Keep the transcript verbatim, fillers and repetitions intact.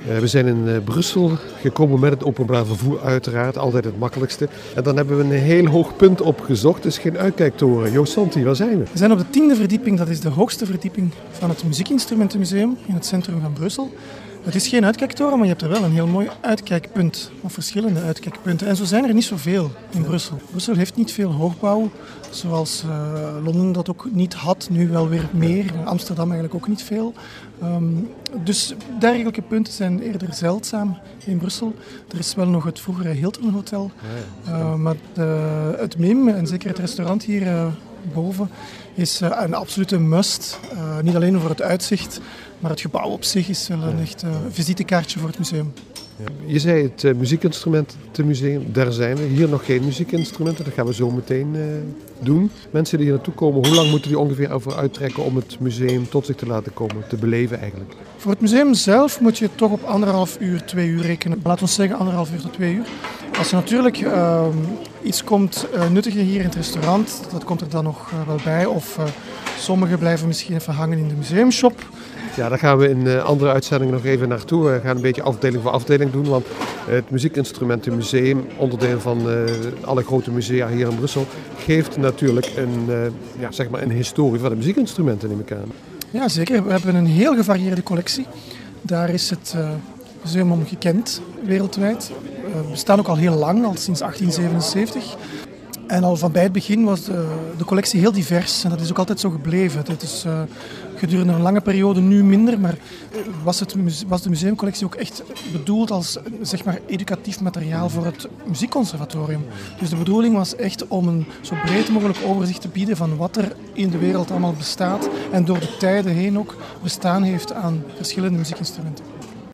Uh, we zijn in uh, Brussel gekomen met het openbaar vervoer uiteraard, altijd het makkelijkste. En dan hebben we een heel hoog punt opgezocht, dus geen uitkijktoren. Joost Santi, waar zijn we? We zijn op de tiende verdieping, dat is de hoogste verdieping van het Muziekinstrumentenmuseum in het centrum van Brussel. Het is geen uitkijktoren, maar je hebt er wel een heel mooi uitkijkpunt, of verschillende uitkijkpunten. En zo zijn er niet zoveel in Brussel. Brussel heeft niet veel hoogbouw, zoals uh, Londen dat ook niet had, nu wel weer meer. Amsterdam eigenlijk ook niet veel. Um, dus dergelijke punten zijn eerder zeldzaam in Brussel. Er is wel nog het vroegere Hilton Hotel, uh, maar de, het M I M en zeker het restaurant hier uh, boven is uh, een absolute must. Uh, niet alleen voor het uitzicht, maar het gebouw op zich is wel een echt uh, visitekaartje voor het museum. Je zei het uh, muziekinstrumentenmuseum, daar zijn we. Hier nog geen muziekinstrumenten, dat gaan we zo meteen uh, doen. Mensen die hier naartoe komen, hoe lang moeten die ongeveer over uittrekken om het museum tot zich te laten komen, te beleven eigenlijk? Voor het museum zelf moet je toch op anderhalf uur, twee uur rekenen. Laten we zeggen anderhalf uur tot twee uur. Als je natuurlijk uh, iets komt uh, nuttigen hier in het restaurant, dat komt er dan nog uh, wel bij. Of uh, sommigen blijven misschien even hangen in de museumshop. Ja, daar gaan we in uh, andere uitzendingen nog even naartoe. We gaan een beetje afdeling voor afdeling doen, want het Muziekinstrumentenmuseum, onderdeel van uh, alle grote musea hier in Brussel, geeft natuurlijk een, uh, ja, zeg maar een historie van de muziekinstrumenten, neem ik aan. Ja, zeker. We hebben een heel gevarieerde collectie. Daar is het uh, museum om gekend, wereldwijd. Uh, we bestaan ook al heel lang, al sinds achttien zevenenzeventig. En al van bij het begin was de, de collectie heel divers en dat is ook altijd zo gebleven. Het is uh, gedurende een lange periode nu minder, maar was, het, was de museumcollectie ook echt bedoeld als zeg maar, educatief materiaal voor het muziekconservatorium. Dus de bedoeling was echt om een zo breed mogelijk overzicht te bieden van wat er in de wereld allemaal bestaat en door de tijden heen ook bestaan heeft aan verschillende muziekinstrumenten.